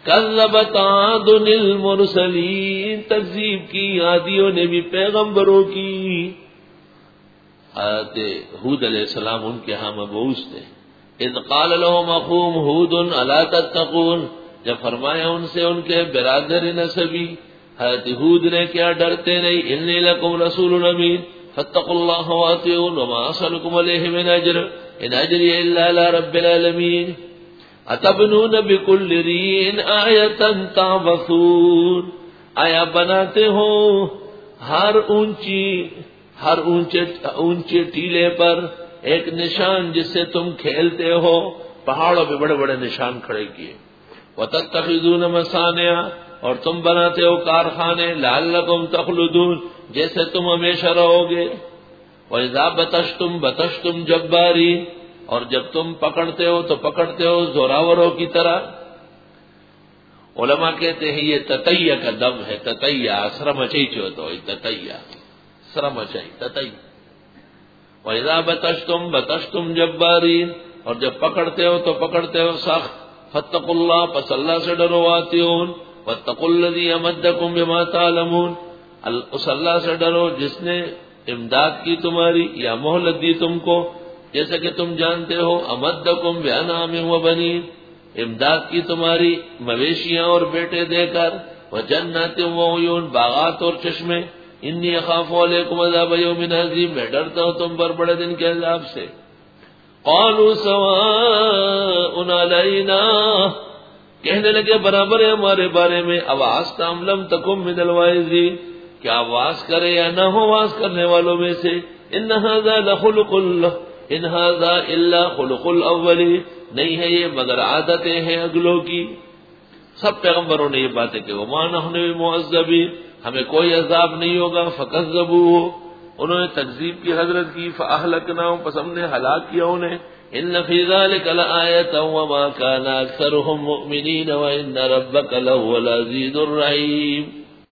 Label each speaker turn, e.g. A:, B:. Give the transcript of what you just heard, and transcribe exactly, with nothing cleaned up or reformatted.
A: کذبت عاد المرسلین، تکذیب کی عادیوں نے بھی پیغمبروں کی. حضرت ہود علیہ السلام ان کے ہاں مبعوث تھے. اذ قال لهم اخوهم ہود الا تتقون، جب فرمایا ان سے ان کے برادر نسبی حضرت ہود نے کیا ڈرتے نہیں. انی لکم رسول امین فاتقوا اللہ واطیعون وما اسألکم علیہ من اجر ان اجری الا علی رب العالمین. اتبنون بکل رین آیۃ تعبثون، آیا بناتے ہو ہر اونچی ہر اونچے اونچے ٹیلے پر ایک نشان جس سے تم کھیلتے ہو. پہاڑوں پہ بڑے بڑے نشان کھڑے کیے. وتتخذون مصانع، اور تم بناتے ہو کارخانے. لعلکم تخلدون، جیسے تم ہمیشہ رہو گے. وَإِذَا بَطَشْتُمْ بَطَشْتُمْ جَبَّارِينَ، اور جب تم پکڑتے ہو تو پکڑتے ہو زوراوروں کی طرح. علماء کہتے ہیں یہ تتیہ کا دم ہے. تتیہ سرمچئی چوتو تتیہ سرمچئی تتیہ. وَإِذَا بَطَشْتُمْ بَطَشْتُمْ جَبَّارِينَ، اور جب پکڑتے ہو تو پکڑتے ہو سخت. فَاتَّقُوا اللَّهَ، پس اللہ سے ڈرو. وَاطِیعُونِ، وَاتَّقُوا الَّذِي أَمَدَّكُم بِمَا تَعْلَمُونَ، اس اللہ سے ڈرو جس نے امداد کی تمہاری یا مہلت دی تم کو جیسے کہ تم جانتے ہو. امدکم بانعام وبنین، امداد کی تمہاری مویشیاں اور بیٹے دے کر. وجنات وعیون، باغات اور چشمے. انی اخاف علیکم عذاب یوم عظیم، میں ڈرتا ہوں تم پر بڑے دن کے عذاب سے. قالوا سواء علینا، کہنے لگے برابر ہے ہمارے بارے میں. اواعظت ام لم تکن من الواعظین، کیا واز کرے یا نہ ہو واز کرنے والوں میں سے. ان ھذا لخلق اللہ ان ھذا الا خلق الاولین، نہیں ہے یہ مگر عادتیں ہیں اگلوں کی. سب پیغمبروں نے یہ باتیں کہ وما نحن بمعذبین، ہمیں کوئی عذاب نہیں ہوگا. فکذبوہ، انہوں نے تکذیب کی حضرت کی. فاہلکناہم، پس ہم نے ہلاک کیا انہیں. ان فی ذلک لآیۃ وما کان اکثرهم مؤمنین وان ربک لہو العزیز الرحیم.